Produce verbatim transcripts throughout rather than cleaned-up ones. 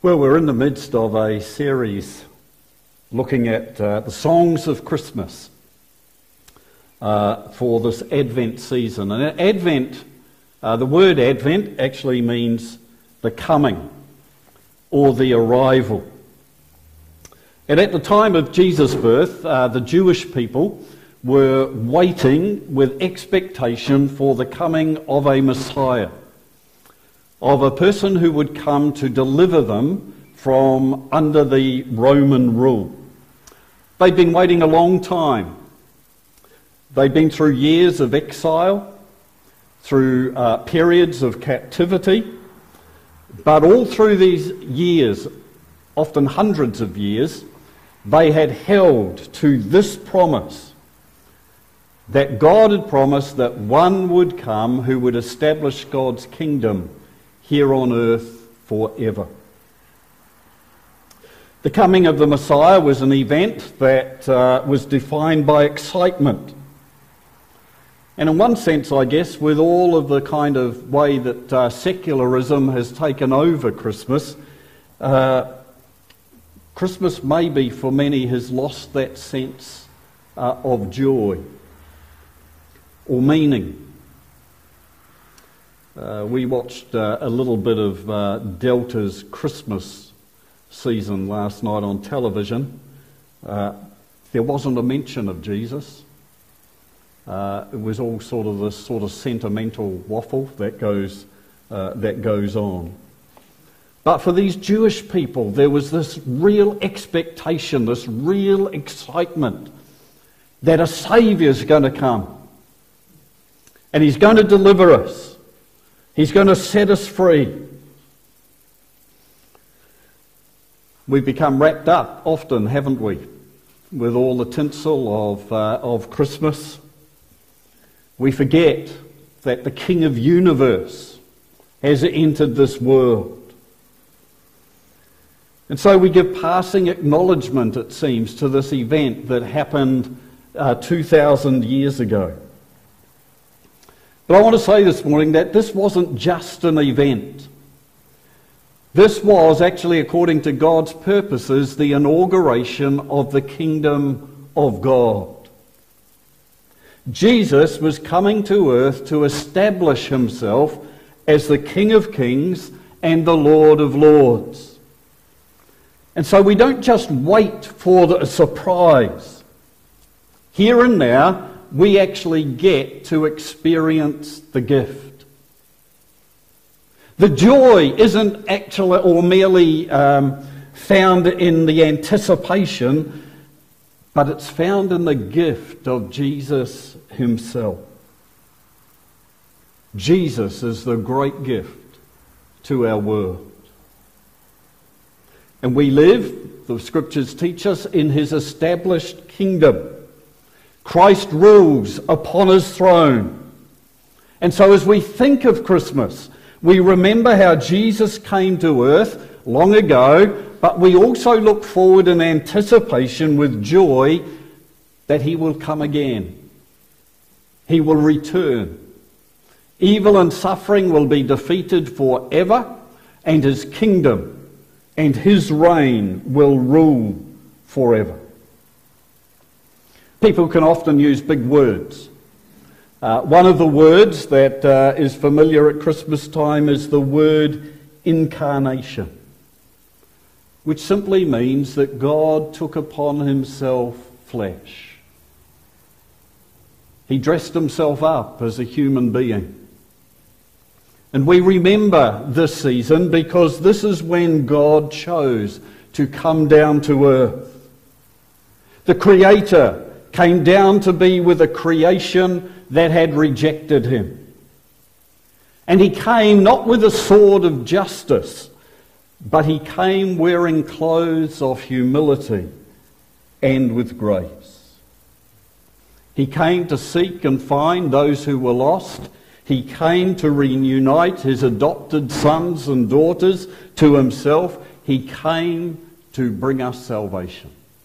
Well, we're in the midst of a series looking at uh, the songs of Christmas uh, for this Advent season. And Advent, uh, the word Advent actually means the coming or the arrival. And at the time of Jesus' birth, uh, the Jewish people were waiting with expectation for the coming of a Messiah, of a person who would come to deliver them from under the Roman rule. They'd been waiting a long time. They'd been through years of exile, through uh, periods of captivity, but all through these years, often hundreds of years, they had held to this promise that God had promised that one would come who would establish God's kingdom here on earth forever. The coming of the Messiah was an event that uh, was defined by excitement. And in one sense, I guess, with all of the kind of way that uh, secularism has taken over Christmas, uh, Christmas maybe for many has lost that sense uh, of joy or meaning. Uh, we watched uh, a little bit of uh, Delta's Christmas season last night on television. Uh, there wasn't a mention of Jesus. Uh, it was all sort of this sort of sentimental waffle that goes uh, that goes on. But for these Jewish people, there was this real expectation, this real excitement that a Saviour's going to come, and He's going to deliver us. He's going to set us free. We've become wrapped up often, haven't we, with all the tinsel of, uh, of Christmas. We forget that the King of Universe has entered this world. And so we give passing acknowledgement, it seems, to this event that happened uh, two thousand years ago. But I want to say this morning that this wasn't just an event. This was actually, according to God's purposes, the inauguration of the kingdom of God. Jesus was coming to earth to establish himself as the King of Kings and the Lord of Lords. And so we don't just wait for the surprise. Here and now, we actually get to experience the gift. The joy isn't actually or merely um, found in the anticipation, but it's found in the gift of Jesus himself. Jesus is the great gift to our world. And we live, the scriptures teach us, in his established kingdom. Christ rules upon his throne. And so as we think of Christmas, we remember how Jesus came to earth long ago, but we also look forward in anticipation with joy that he will come again. He will return. Evil and suffering will be defeated forever, and his kingdom and his reign will rule forever. People can often use big words. Uh, one of the words that uh, is familiar at Christmas time is the word incarnation, which simply means that God took upon himself flesh. He dressed himself up as a human being. And we remember this season because this is when God chose to come down to earth. The Creator came down to be with a creation that had rejected him. And he came not with a sword of justice, but he came wearing clothes of humility and with grace. He came to seek and find those who were lost. He came to reunite his adopted sons and daughters to himself. He came to bring us salvation.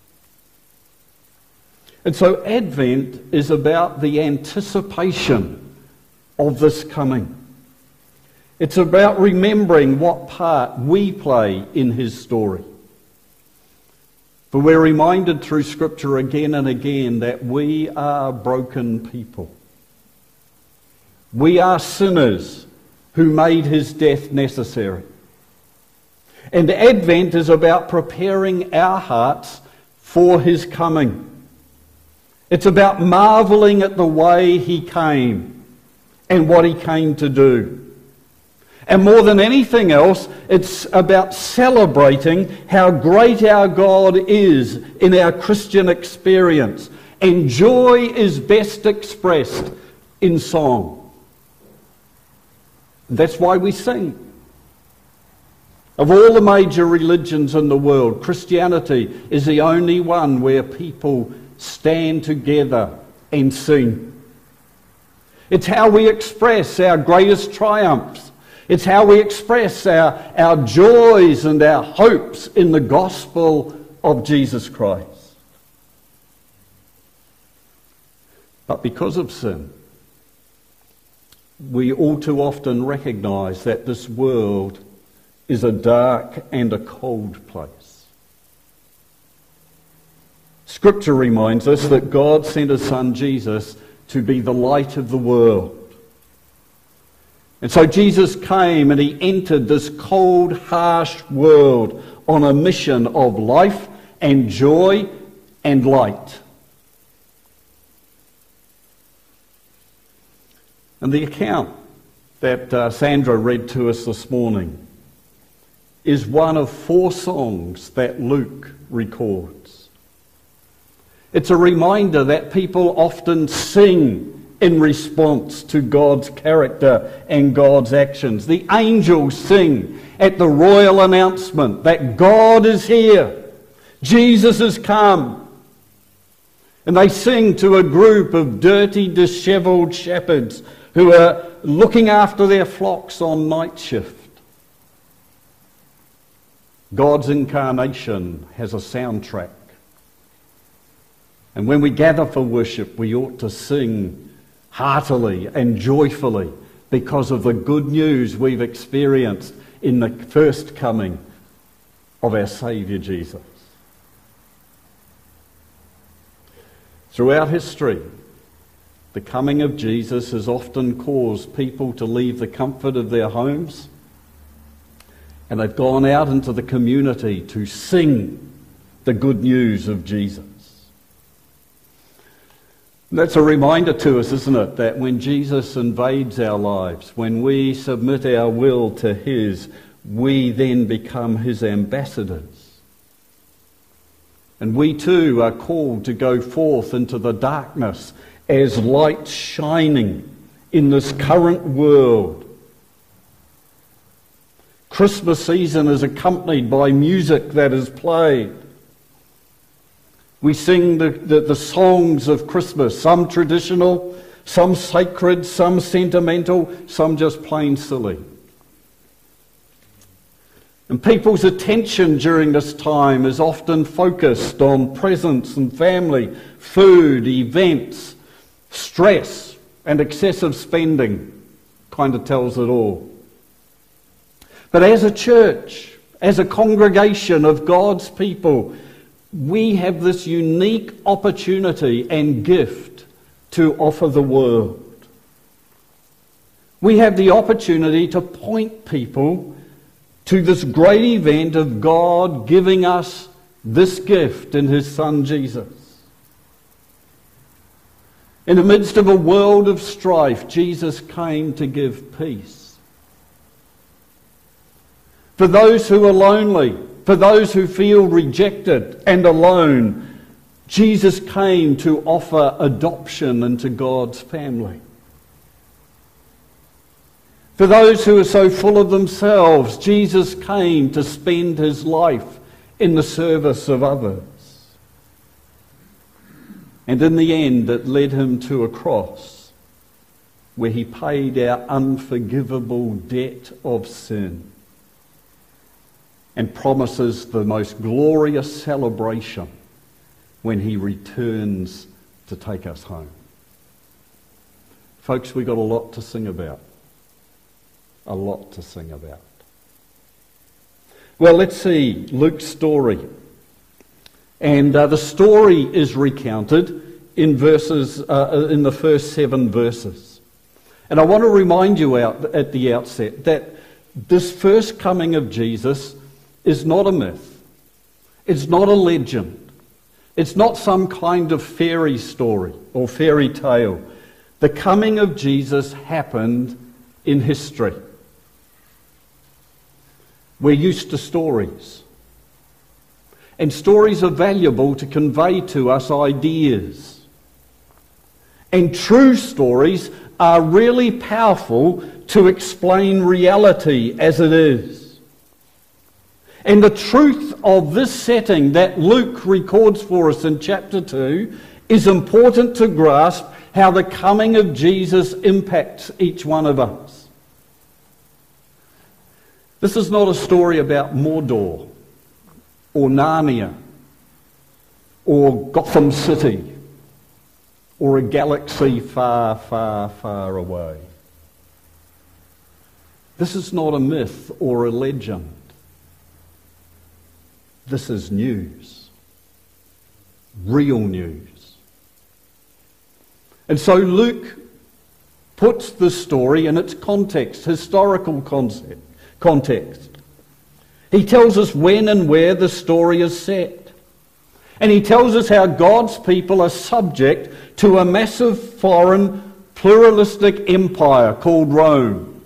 And so Advent is about the anticipation of this coming. It's about remembering what part we play in his story. For we're reminded through Scripture again and again that we are broken people. We are sinners who made his death necessary. And Advent is about preparing our hearts for his coming. It's about marvelling at the way he came and what he came to do. And more than anything else, it's about celebrating how great our God is in our Christian experience. And joy is best expressed in song. That's why we sing. Of all the major religions in the world, Christianity is the only one where people stand together and sing. It's how we express our greatest triumphs. It's how we express our, our joys and our hopes in the gospel of Jesus Christ. But because of sin, we all too often recognise that this world is a dark and a cold place. Scripture reminds us that God sent his Son Jesus to be the light of the world. And so Jesus came and he entered this cold, harsh world on a mission of life and joy and light. And the account that uh, Sandra read to us this morning is one of four songs that Luke records. It's a reminder that people often sing in response to God's character and God's actions. The angels sing at the royal announcement that God is here. Jesus has come. And they sing to a group of dirty, dishevelled shepherds who are looking after their flocks on night shift. God's incarnation has a soundtrack. And when we gather for worship, we ought to sing heartily and joyfully because of the good news we've experienced in the first coming of our Saviour Jesus. Throughout history, the coming of Jesus has often caused people to leave the comfort of their homes, and they've gone out into the community to sing the good news of Jesus. And that's a reminder to us, isn't it, that when Jesus invades our lives, when we submit our will to his, we then become his ambassadors. And we too are called to go forth into the darkness as light shining in this current world. Christmas season is accompanied by music that is played. We sing the, the, the songs of Christmas, some traditional, some sacred, some sentimental, some just plain silly. And people's attention during this time is often focused on presents and family, food, events, stress, and excessive spending. Kind of tells it all. But as a church, as a congregation of God's people, we have this unique opportunity and gift to offer the world. We have the opportunity to point people to this great event of God giving us this gift in his Son Jesus. In the midst of a world of strife, Jesus came to give peace. For those who are lonely, for those who feel rejected and alone, Jesus came to offer adoption into God's family. For those who are so full of themselves, Jesus came to spend his life in the service of others. And in the end, it led him to a cross where he paid our unforgivable debt of sin and promises the most glorious celebration when he returns to take us home. Folks, we've got a lot to sing about. a lot to sing about. Well, let's see Luke's story. And uh, the story is recounted in verses uh, in the first seven verses. And I want to remind you out at the outset that this first coming of Jesus is not a myth. It's not a legend. It's not some kind of fairy story or fairy tale. The coming of Jesus happened in history. We're used to stories. And stories are valuable to convey to us ideas. And true stories are really powerful to explain reality as it is. And the truth of this setting that Luke records for us in chapter two is important to grasp how the coming of Jesus impacts each one of us. This is not a story about Mordor or Narnia or Gotham City or a galaxy far, far, far away. This is not a myth or a legend. This is news. Real news. And so Luke puts the story in its context, historical concept. Context. He tells us when and where the story is set. And he tells us how God's people are subject to a massive foreign pluralistic empire called Rome.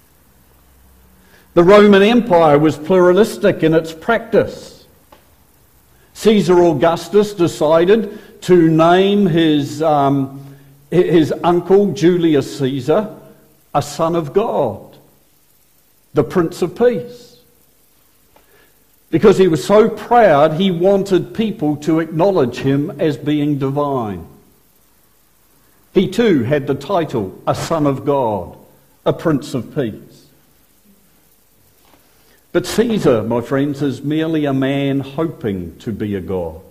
The Roman Empire was pluralistic in its practice. Caesar Augustus decided to name his, um, his uncle Julius Caesar a son of God, the Prince of Peace. Because he was so proud, he wanted people to acknowledge him as being divine. He too had the title, a Son of God, a Prince of Peace. But Caesar, my friends, is merely a man hoping to be a god.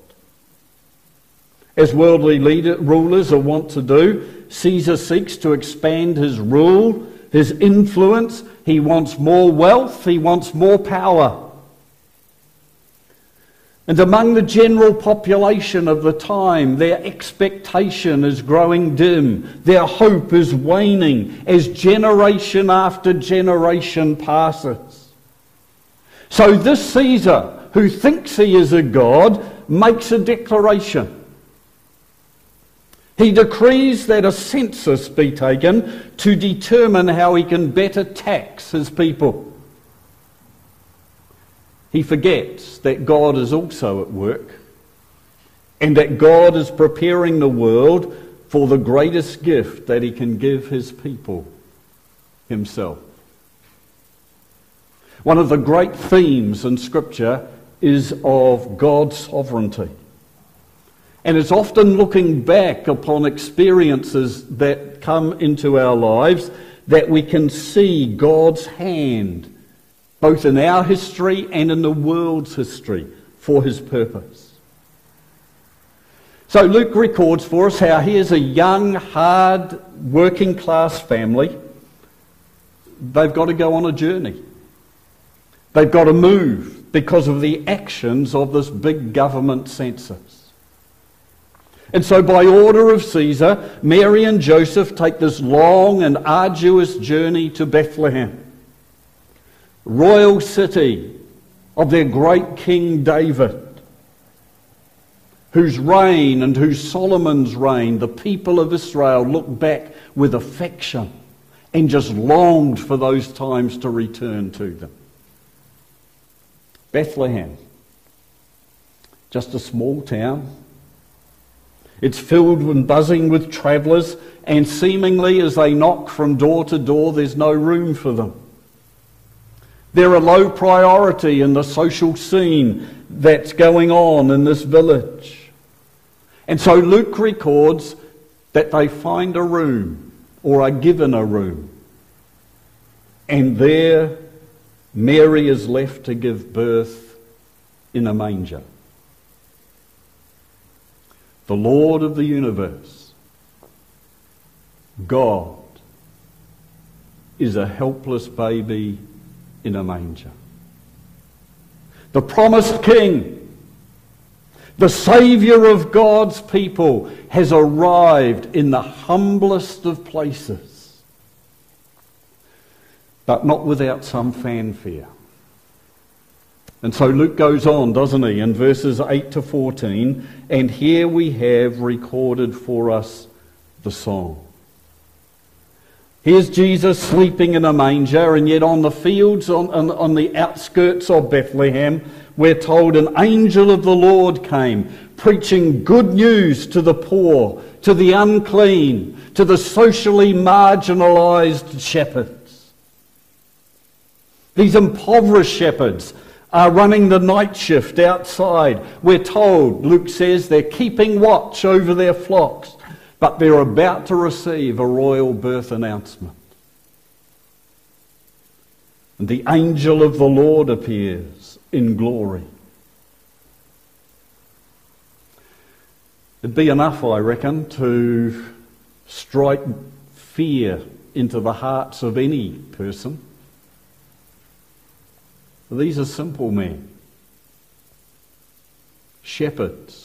As worldly leader, rulers are wont to do, Caesar seeks to expand his rule, his influence. He wants more wealth, he wants more power. And among the general population of the time, their expectation is growing dim. Their hope is waning as generation after generation passes. So this Caesar, who thinks he is a god, makes a declaration. He decrees that a census be taken to determine how he can better tax his people. He forgets that God is also at work and that God is preparing the world for the greatest gift that he can give his people, himself. One of the great themes in Scripture is of God's sovereignty. And it's often looking back upon experiences that come into our lives that we can see God's hand, both in our history and in the world's history, for his purpose. So Luke records for us how here's a young, hard, working class family. They've got to go on a journey. They've got to move because of the actions of this big government census. And so by order of Caesar, Mary and Joseph take this long and arduous journey to Bethlehem, royal city of their great King David, whose reign and whose Solomon's reign the people of Israel looked back with affection and just longed for those times to return to them. Bethlehem, just a small town. It's filled and buzzing with travellers, and seemingly as they knock from door to door, there's no room for them. They're a low priority in the social scene that's going on in this village. And so Luke records that they find a room, or are given a room. And there Mary is left to give birth in a manger. The Lord of the universe, God, is a helpless baby in a manger. The promised King, the Saviour of God's people, has arrived in the humblest of places, but not without some fanfare. And so Luke goes on, doesn't he, in verses eight to fourteen, and here we have recorded for us the song. Here's Jesus sleeping in a manger, and yet on the fields, on, on, on the outskirts of Bethlehem, we're told an angel of the Lord came, preaching good news to the poor, to the unclean, to the socially marginalised shepherds. These impoverished shepherds are running the night shift outside. We're told, Luke says, they're keeping watch over their flocks, but they're about to receive a royal birth announcement. And the angel of the Lord appears in glory. It'd be enough, I reckon, to strike fear into the hearts of any person. These are simple men, shepherds.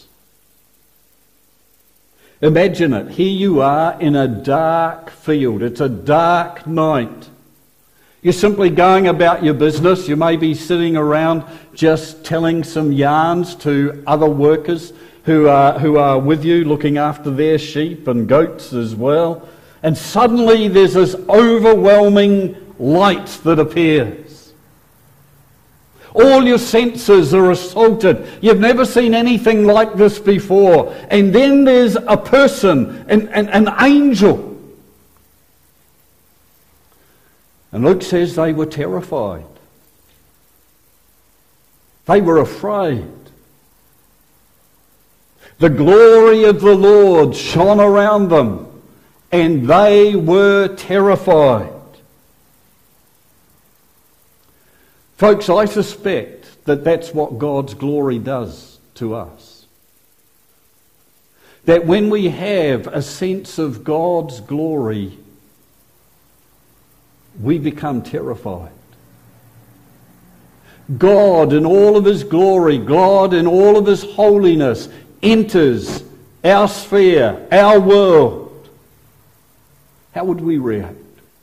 Imagine it. Here you are in a dark field. It's a dark night. You're simply going about your business. You may be sitting around just telling some yarns to other workers who are, who are with you, looking after their sheep and goats as well. And suddenly there's this overwhelming light that appears. All your senses are assaulted. You've never seen anything like this before. And then there's a person, an, an, an angel. And Luke says they were terrified. They were afraid. The glory of the Lord shone around them, and they were terrified. Folks, I suspect that that's what God's glory does to us. That when we have a sense of God's glory, we become terrified. God in all of His glory, God in all of His holiness, enters our sphere, our world. How would we react?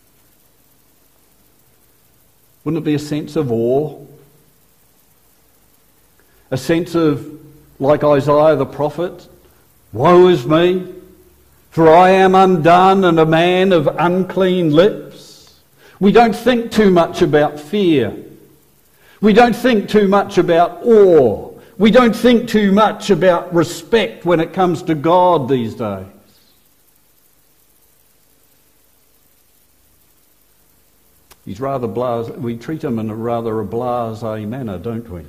Wouldn't it be a sense of awe? A sense of, like Isaiah the prophet, woe is me, for I am undone and a man of unclean lips. We don't think too much about fear. We don't think too much about awe. We don't think too much about respect when it comes to God these days. He's rather blasé. We treat him in a rather a blasé manner, don't we?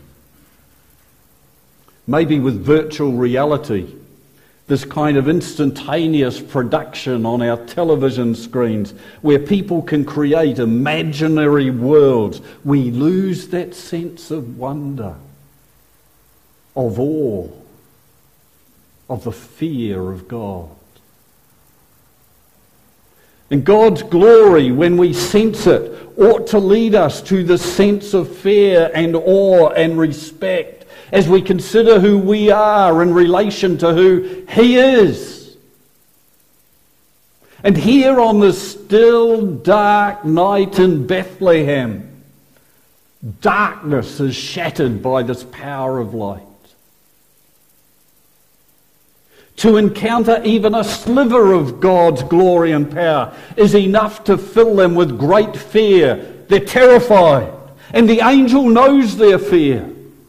Maybe with virtual reality, this kind of instantaneous production on our television screens where people can create imaginary worlds, we lose that sense of wonder, of awe, of the fear of God. And God's glory, when we sense it, ought to lead us to the sense of fear and awe and respect as we consider who we are in relation to who He is. And here on this still dark night in Bethlehem, darkness is shattered by this power of light. To encounter even a sliver of God's glory and power is enough to fill them with great fear. They're terrified, and the angel knows their fear.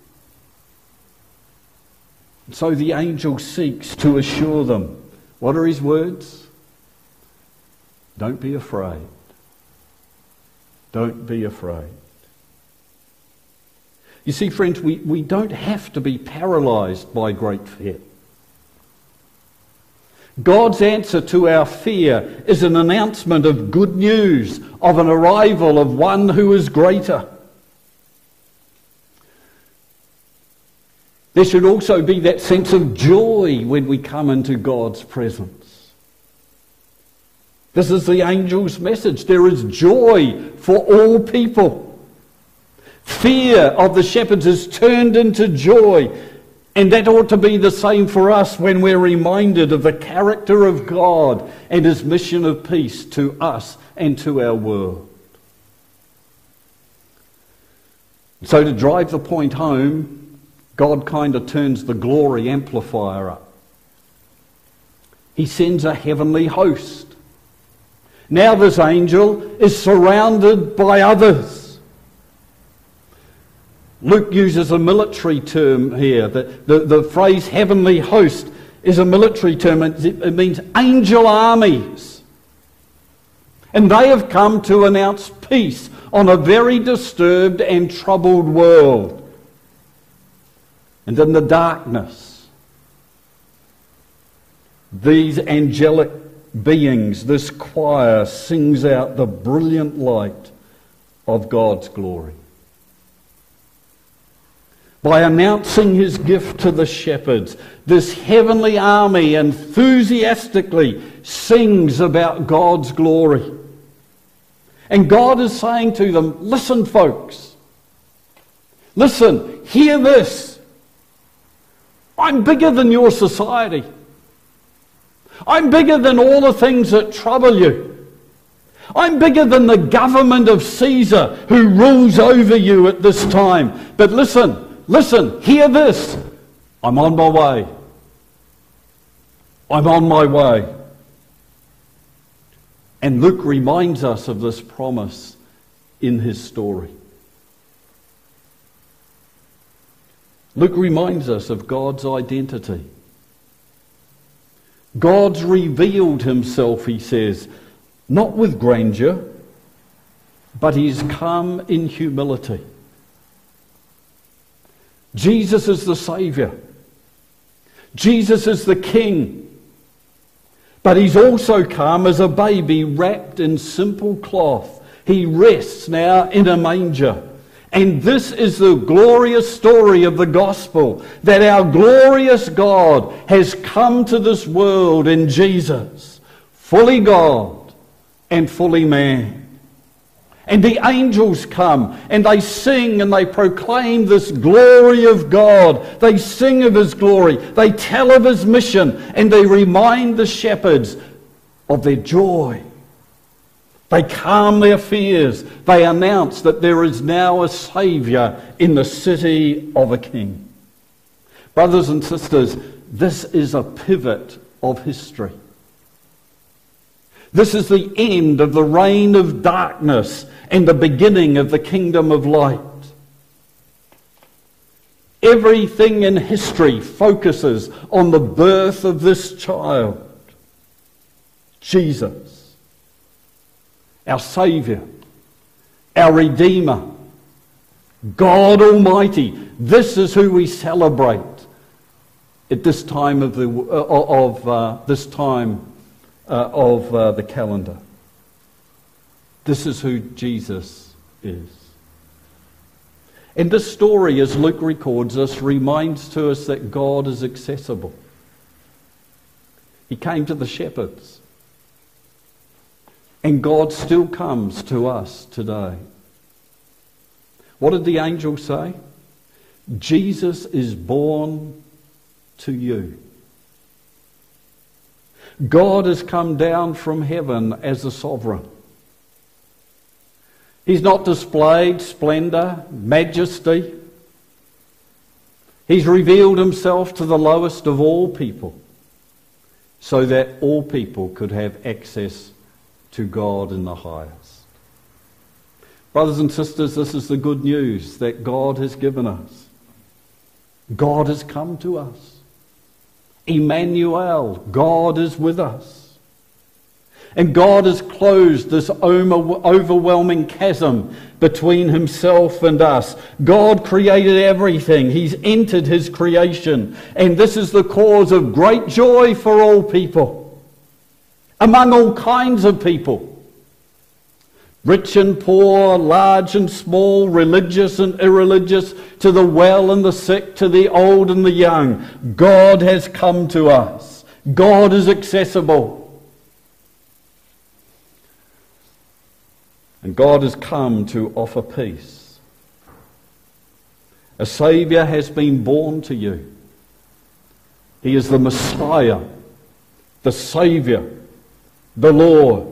So the angel seeks to assure them. What are his words? Don't be afraid. Don't be afraid. You see, friends, we, we don't have to be paralysed by great fear. God's answer to our fear is an announcement of good news, of an arrival of one who is greater. There should also be that sense of joy when we come into God's presence. This is the angel's message. There is joy for all people. Fear of the shepherds is turned into joy. And that ought to be the same for us when we're reminded of the character of God and his mission of peace to us and to our world. So to drive the point home, God kind of turns the glory amplifier up. He sends a heavenly host. Now this angel is surrounded by others. Luke uses a military term here. The, the, the phrase heavenly host is a military term. It, it means angel armies. And they have come to announce peace on a very disturbed and troubled world. And in the darkness, these angelic beings, this choir, sings out the brilliant light of God's glory. By announcing his gift to the shepherds, this heavenly army enthusiastically sings about God's glory. And God is saying to them, listen folks, listen, hear this. I'm bigger than your society. I'm bigger than all the things that trouble you. I'm bigger than the government of Caesar who rules over you at this time. But listen, Listen, hear this. I'm on my way. I'm on my way. And Luke reminds us of this promise in his story. Luke reminds us of God's identity. God's revealed himself, he says, not with grandeur, but he's come in humility. Jesus is the Saviour. Jesus is the King. But he's also come as a baby wrapped in simple cloth. He rests now in a manger. And this is the glorious story of the gospel, that our glorious God has come to this world in Jesus, fully God and fully man. And the angels come and they sing and they proclaim this glory of God. They sing of his glory. They tell of his mission and they remind the shepherds of their joy. They calm their fears. They announce that there is now a Saviour in the city of a King. Brothers and sisters, this is a pivot of history. This is the end of the reign of darkness and the beginning of the kingdom of light. Everything in history focuses on the birth of this child, Jesus, our Saviour, our Redeemer, God Almighty. This is who we celebrate at this time of the of uh, this time. Uh, of uh, the calendar. This is who Jesus is. And this story, as Luke records us, reminds to us that God is accessible. He came to the shepherds. And God still comes to us today. What did the angel say? Jesus is born to you. God has come down from heaven as a sovereign. He's not displayed splendour, majesty. He's revealed himself to the lowest of all people so that all people could have access to God in the highest. Brothers and sisters, this is the good news that God has given us. God has come to us. Emmanuel, God is with us. And God has closed this overwhelming chasm between himself and us. God created everything. He's entered his creation. And this is the cause of great joy for all people, among all kinds of people. Rich and poor, large and small, religious and irreligious, to the well and the sick, to the old and the young. God has come to us. God is accessible. And God has come to offer peace. A Saviour has been born to you. He is the Messiah, the Saviour, the Lord.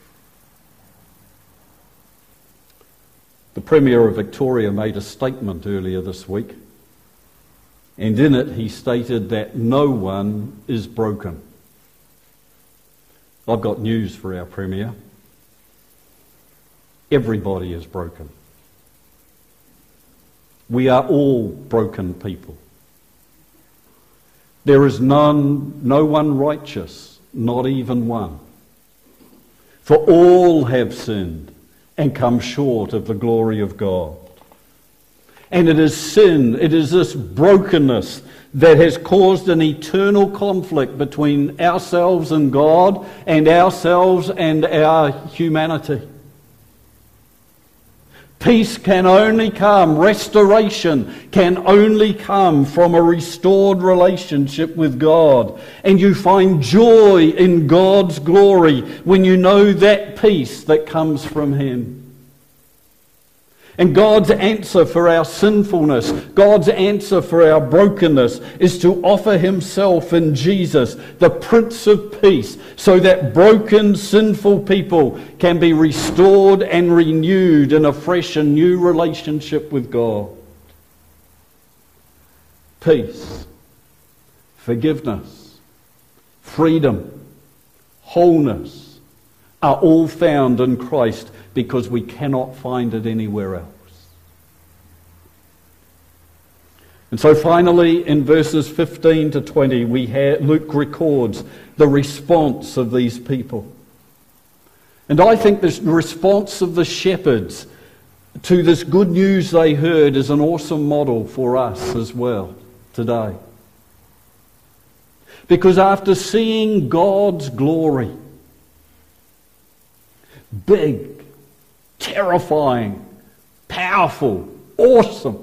The Premier of Victoria made a statement earlier this week, and in it he stated that no one is broken. I've got news for our Premier. Everybody is broken. We are all broken people. There is none, no one righteous, not even one. For all have sinned and come short of the glory of God. And it is sin, it is this brokenness that has caused an eternal conflict between ourselves and God, and ourselves and our humanity. Peace can only come, restoration can only come from a restored relationship with God. And you find joy in God's glory when you know that peace that comes from Him. And God's answer for our sinfulness, God's answer for our brokenness, is to offer Himself in Jesus, the Prince of Peace, so that broken, sinful people can be restored and renewed in a fresh and new relationship with God. Peace, forgiveness, freedom, wholeness are all found in Christ, because we cannot find it anywhere else. And so finally, in verses fifteen to twenty, we have, Luke records the response of these people. And I think this response of the shepherds to this good news they heard is an awesome model for us as well today. Because after seeing God's glory, big, terrifying, powerful, awesome,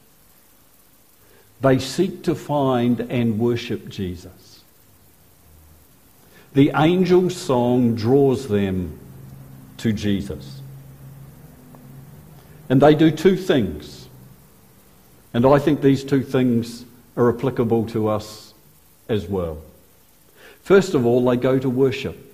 they seek to find and worship Jesus. The angel's song draws them to Jesus. And they do two things. And I think these two things are applicable to us as well. First of all, they go to worship.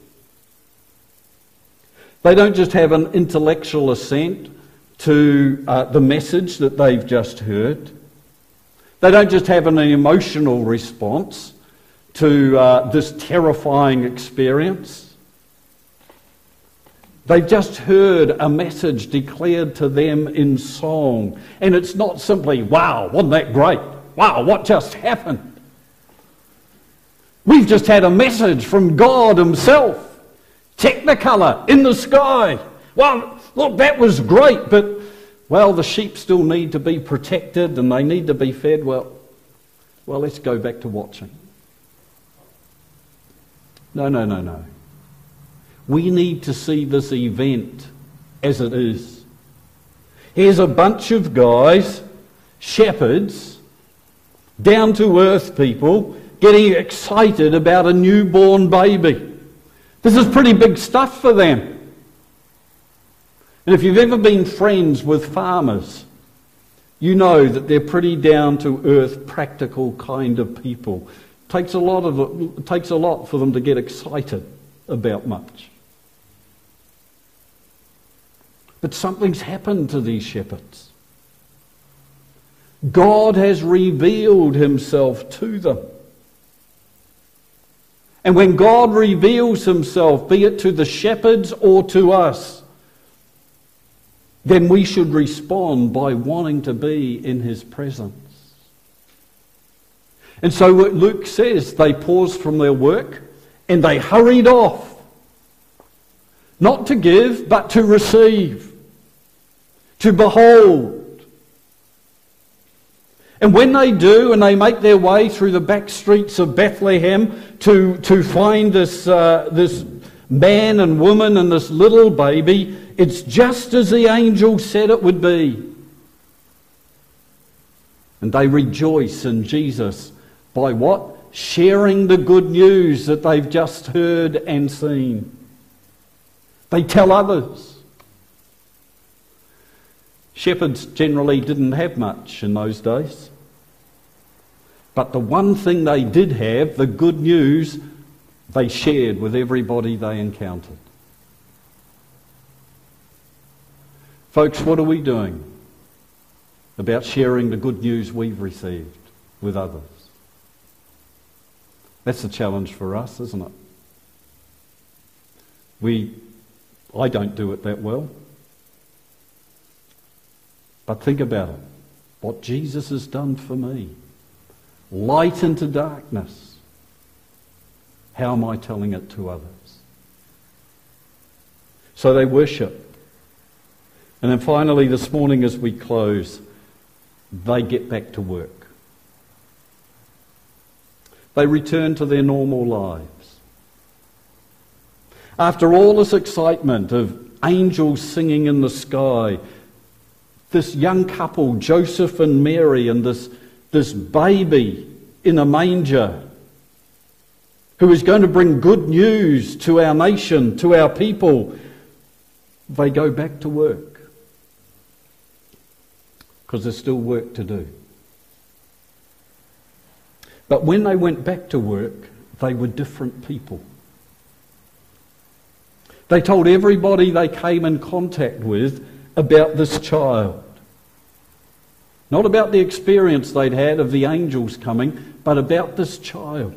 They don't just have an intellectual assent to uh, the message that they've just heard. They don't just have an emotional response to uh, this terrifying experience. They've just heard a message declared to them in song. And it's not simply, wow, wasn't that great? Wow, what just happened? We've just had a message from God Himself. Technicolor in the sky. Well, look, that was great, but, well, the sheep still need to be protected and they need to be fed. Well, well, let's go back to watching. No, no, no, no. We need to see this event as it is. Here's a bunch of guys, shepherds, down-to-earth people, getting excited about a newborn baby. This is pretty big stuff for them. And if you've ever been friends with farmers, you know that they're pretty down-to-earth, practical kind of people. It takes a lot of it, it takes a lot for them to get excited about much. But something's happened to these shepherds. God has revealed Himself to them. And when God reveals Himself, be it to the shepherds or to us, then we should respond by wanting to be in His presence. And so what Luke says, they paused from their work and they hurried off. Not to give, but to receive. To behold. And when they do, and they make their way through the back streets of Bethlehem to, to find this, uh, this man and woman and this little baby, it's just as the angel said it would be. And they rejoice in Jesus by what? Sharing the good news that they've just heard and seen. They tell others. Shepherds generally didn't have much in those days. But the one thing they did have, the good news, they shared with everybody they encountered. Folks, what are we doing about sharing the good news we've received with others? That's a challenge for us, isn't it? We, I don't do it that well. But think about it. What Jesus has done for me. Light into darkness. How am I telling it to others? So they worship. And then finally this morning as we close, they get back to work. They return to their normal lives. After all this excitement of angels singing in the sky, this young couple, Joseph and Mary, and this, this baby in a manger, who is going to bring good news to our nation, to our people, they go back to work. Because there's still work to do. But when they went back to work, they were different people. They told everybody they came in contact with about this child. Not about the experience they'd had of the angels coming, but about this child.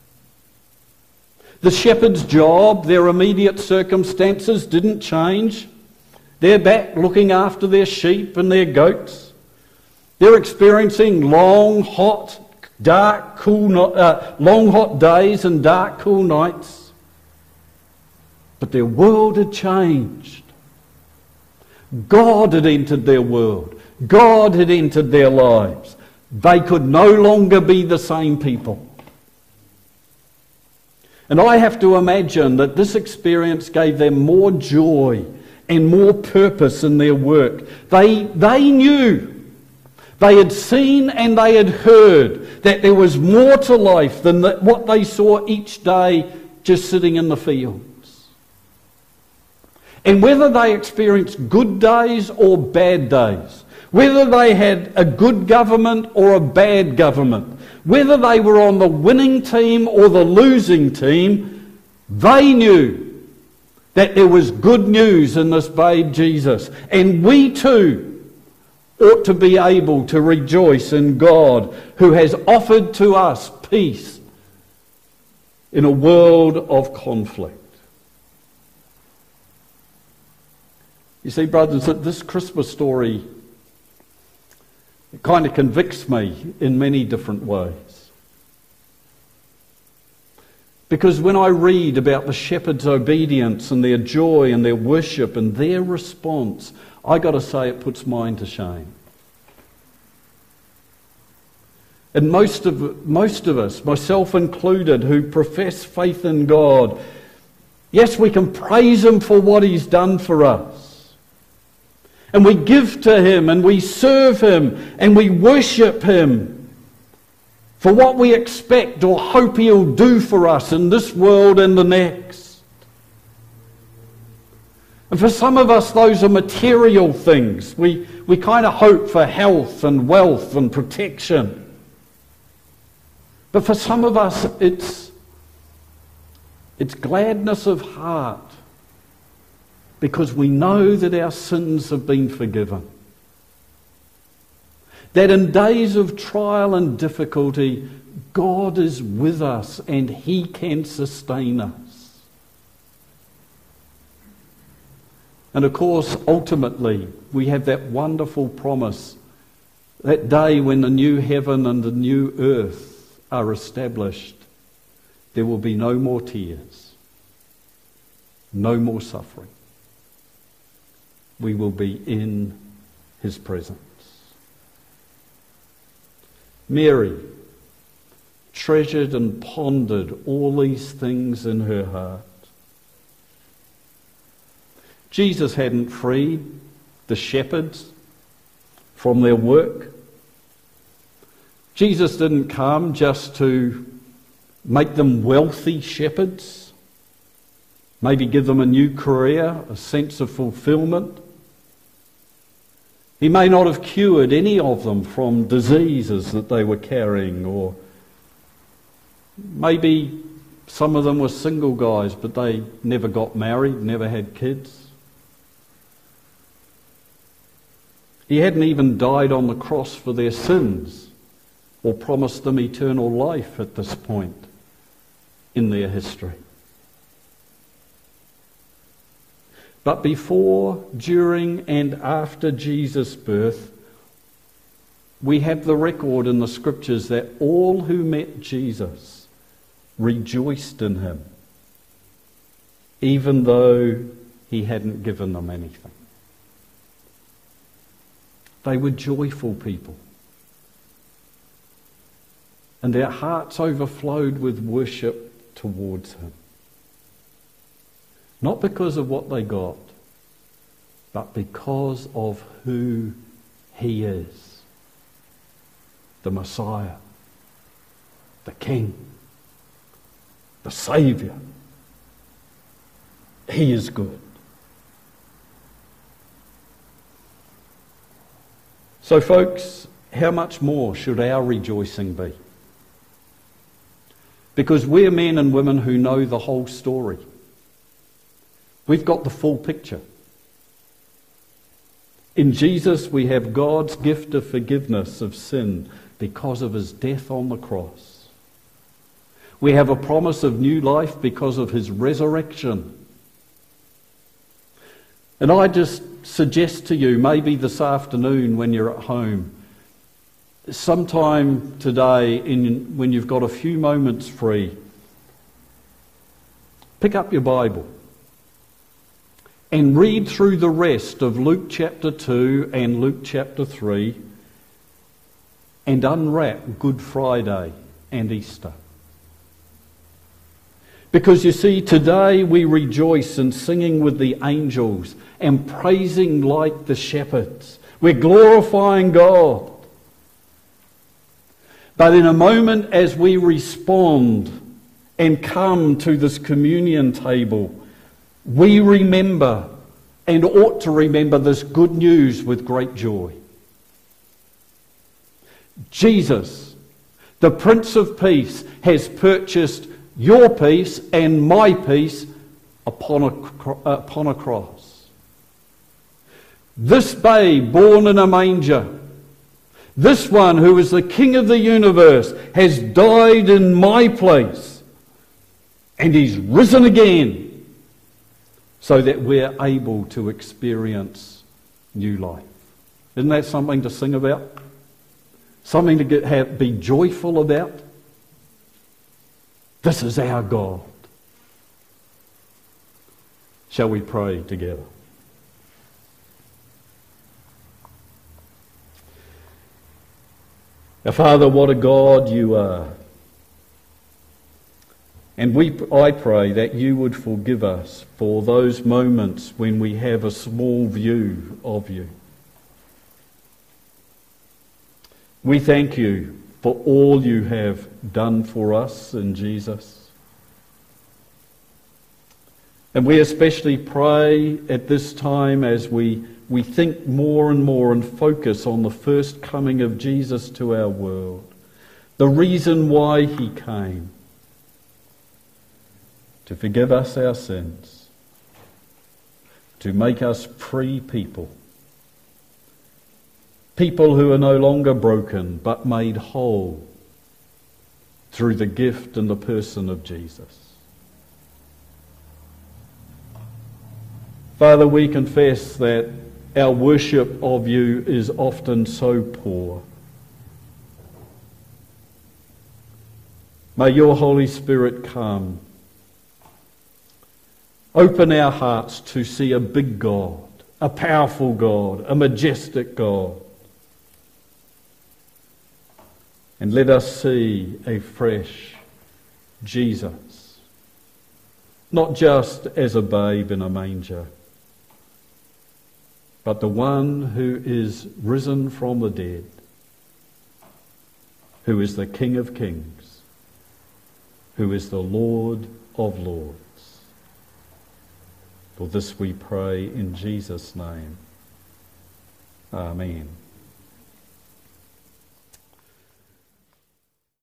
The shepherd's job, their immediate circumstances didn't change. They're back looking after their sheep and their goats. They're experiencing long, hot, dark, cool, uh, long, hot days and dark, cool nights. But their world had changed. God had entered their world. God had entered their lives. They could no longer be the same people. And I have to imagine that this experience gave them more joy and more purpose in their work. They, they knew, they had seen and they had heard that there was more to life than the, what they saw each day just sitting in the fields. And whether they experienced good days or bad days, whether they had a good government or a bad government, whether they were on the winning team or the losing team, they knew that there was good news in this babe Jesus. And we too ought to be able to rejoice in God, who has offered to us peace in a world of conflict. You see, brothers, that this Christmas story, it kind of convicts me in many different ways. Because when I read about the shepherds' obedience and their joy and their worship and their response, I got to say it puts mine to shame. And most of most of us, myself included, who profess faith in God, yes, we can praise Him for what He's done for us. And we give to Him and we serve Him and we worship Him for what we expect or hope He'll do for us in this world and the next. And for some of us, those are material things. We, we kind of hope for health and wealth and protection. But for some of us, it's, it's gladness of heart, because we know that our sins have been forgiven. That in days of trial and difficulty, God is with us and He can sustain us. And of course, ultimately, we have that wonderful promise, that day when the new heaven and the new earth are established, there will be no more tears, no more suffering. We will be in His presence. Mary treasured and pondered all these things in her heart. Jesus hadn't freed the shepherds from their work. Jesus didn't come just to make them wealthy shepherds, maybe give them a new career, a sense of fulfillment. He may not have cured any of them from diseases that they were carrying, or maybe some of them were single guys, but they never got married, never had kids. He hadn't even died on the cross for their sins or promised them eternal life at this point in their history. But before, during, and after Jesus' birth, we have the record in the Scriptures that all who met Jesus rejoiced in him, even though he hadn't given them anything. They were joyful people, and their hearts overflowed with worship towards him. Not because of what they got, but because of who he is. The Messiah, the King, the Saviour. He is good. So folks, how much more should our rejoicing be? Because we're men and women who know the whole story. We've got the full picture. In Jesus we have God's gift of forgiveness of sin because of his death on the cross. We have a promise of new life because of his resurrection. And I just suggest to you, maybe this afternoon when you're at home, sometime today in, when you've got a few moments free, pick up your Bible and read through the rest of Luke chapter two and Luke chapter three and unwrap Good Friday and Easter. Because you see, today we rejoice in singing with the angels and praising like the shepherds. We're glorifying God. But in a moment as we respond and come to this communion table, we remember and ought to remember this good news with great joy. Jesus, the Prince of Peace, has purchased your peace and my peace upon a, upon a cross. This babe born in a manger, this one who is the King of the universe, has died in my place, and he's risen again so that we're able to experience new life. Isn't that something to sing about? Something to get, have, be joyful about? This is our God. Shall we pray together? Our Father, what a God you are. And we, I pray that you would forgive us for those moments when we have a small view of you. We thank you for all you have done for us in Jesus. And we especially pray at this time as we, we think more and more and focus on the first coming of Jesus to our world, the reason why he came, to forgive us our sins, to make us free people, people who are no longer broken but made whole through the gift and the person of Jesus. Father, we confess that our worship of you is often so poor. May your Holy Spirit come. Open our hearts to see a big God, a powerful God, a majestic God. And let us see a fresh Jesus, not just as a babe in a manger, but the one who is risen from the dead, who is the King of Kings, who is the Lord of Lords. For this we pray in Jesus' name. Amen.